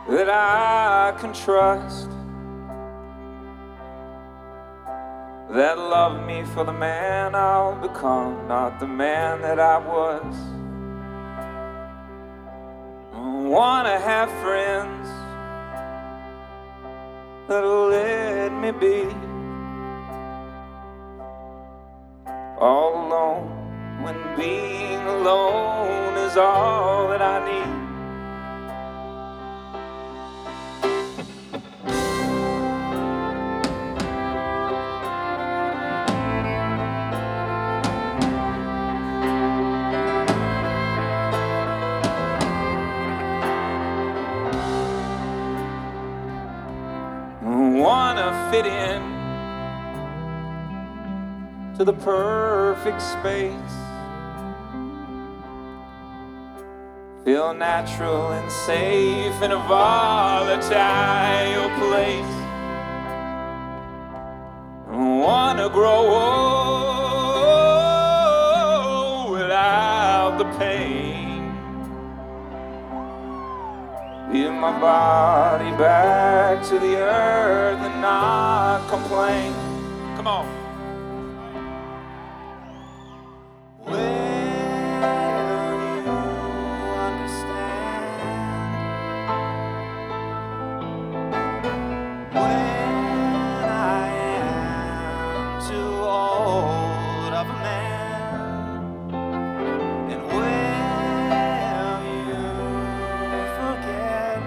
that I can trust, that love me for the man I'll become, not the man that I was. I wanna have friends that'll let me be all alone when being alone is all that I need. Wanna fit in to the perfect space, feel natural and safe in a volatile place. Wanna grow old without the pain, give my body back to the earth and not complain. Come on. Will you understand when I am too old of a man? And will you forget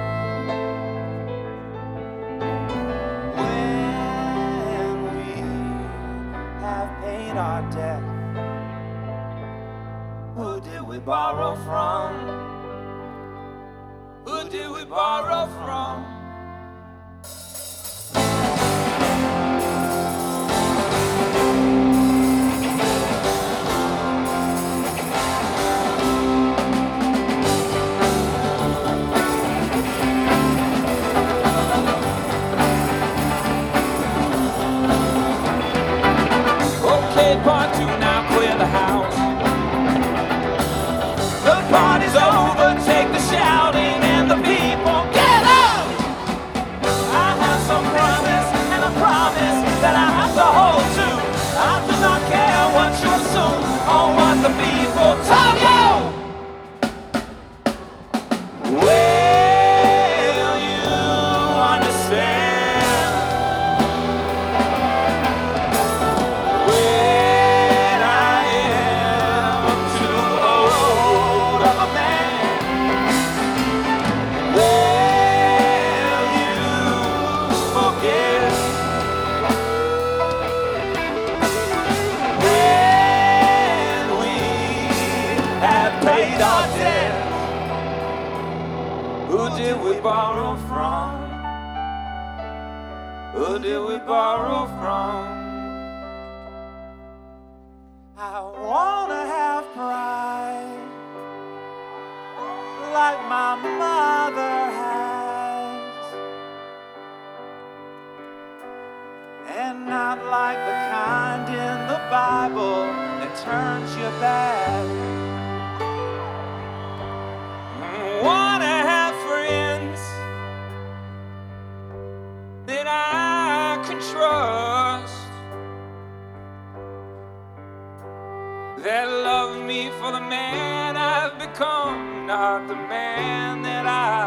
when we have paid our debt? Who did we borrow from? Who did we borrow from? Okay, part two, now clear the house. The party's over, take the shouting and the people get up. I have some promise and a promise that I have to hold to. I do not care what you assume or what the people tell you. Will you understand when I am too old of a man? Will you forget when we have paid our debt? Who did we borrow from? Who did we borrow from? I wanna have pride like my mother has, and not like the kind in the Bible that turns you back. Wanna have friends that I can trust, that love me for the man I've become, not the man that I